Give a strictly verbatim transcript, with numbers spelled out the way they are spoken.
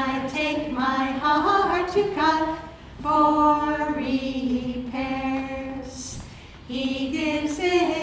I take my heart to God for repairs. He gives it